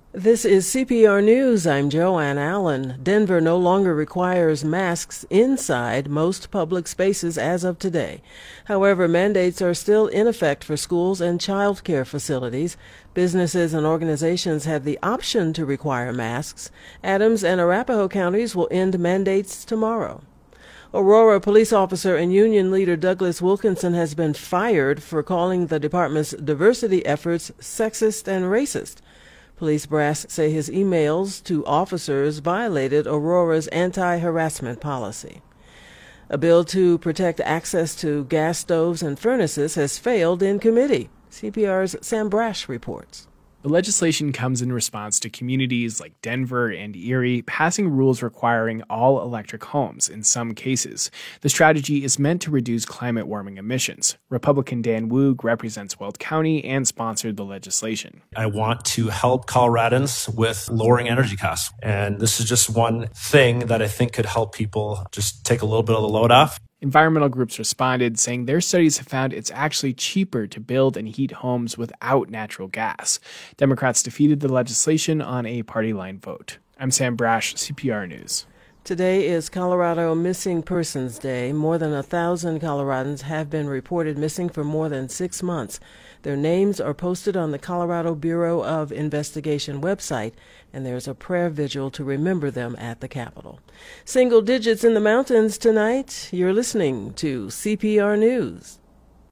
This is CPR News. I'm Joanne Allen. Denver no longer requires masks inside most public spaces as of today. However, mandates are still in effect for schools and child care facilities. Businesses and organizations have the option to require masks. Adams and Arapahoe counties will end mandates tomorrow. Aurora police officer and union leader Douglas Wilkinson has been fired for calling the department's diversity efforts sexist and racist. Police brass say his emails to officers violated Aurora's anti-harassment policy. A bill to protect access to gas stoves and furnaces has failed in committee. CPR's Sam Brash reports. The legislation comes in response to communities like Denver and Erie passing rules requiring all electric homes in some cases. The strategy is meant to reduce climate warming emissions. Republican Dan Woog represents Weld County and sponsored the legislation. I want to help Coloradans with lowering energy costs. And this is just one thing that I think could help people just take a little bit of the load off. Environmental groups responded, saying their studies have found it's actually cheaper to build and heat homes without natural gas. Democrats defeated the legislation on a party line vote. I'm Sam Brash, CPR News. Today is Colorado Missing Persons Day. More than 1,000 Coloradans have been reported missing for more than 6 months. Their names are posted on the Colorado Bureau of Investigation website, and there's a prayer vigil to remember them at the Capitol. Single digits in the mountains tonight. You're listening to CPR News.